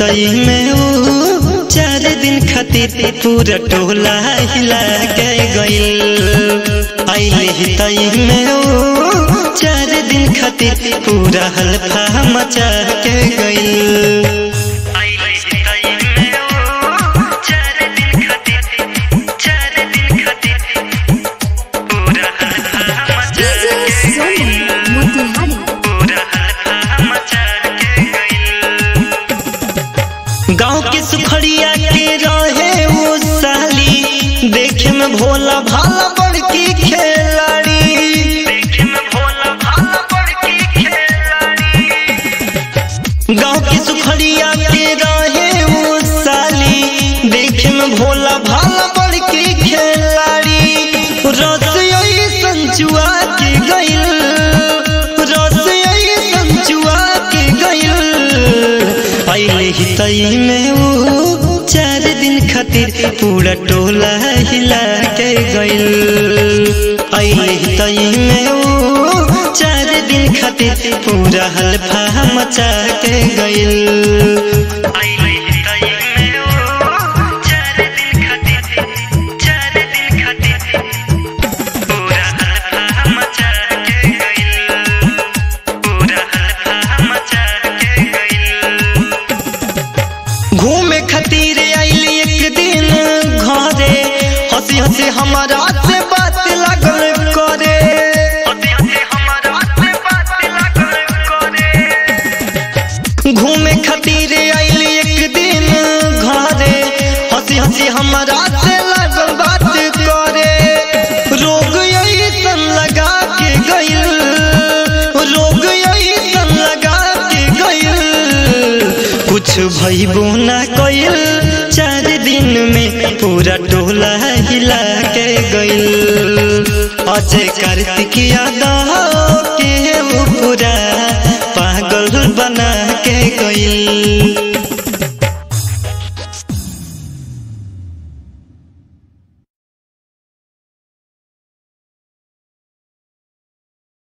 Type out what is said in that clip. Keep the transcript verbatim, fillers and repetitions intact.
हितई में ऊ चार दिन खातिर पूरा टोला हिला के गइल। आइले हितई में ऊ चार दिन खातिर पूरा हल्फा मचा के गइल। गाँव के सुखड़िया के रहे वो साली, देखे में भोला भाला बड़की खिलाड़ी। गाँव के सुखड़िया के रहे वो साली, देखे में भोला भाला बड़की खिलाड़ी। रस यही संचुआ के गइल, रस यही संचुआ के गइल। आइले हितई में ऊ चार दिन खातिर पूरा टोला हिला के गइल। आइले हितई में ऊ चार दिन खातिर पूरा हल्फा मचा के गइल। घूमे खातिर आइली एक दिन घरे, हंसी हंसी हमारा से बात लगल करे। घूमे खातिर आइली एक दिन घरे, हंसी हंसी हमारा से लगल बात करे। रोग यही सन लगा के गइल, रोग यही सन लगा के गइल। कुछ भइबो ना कइल, चार दिन में पूरा टोला हिला के गइल। अजय कार्तिक यादव के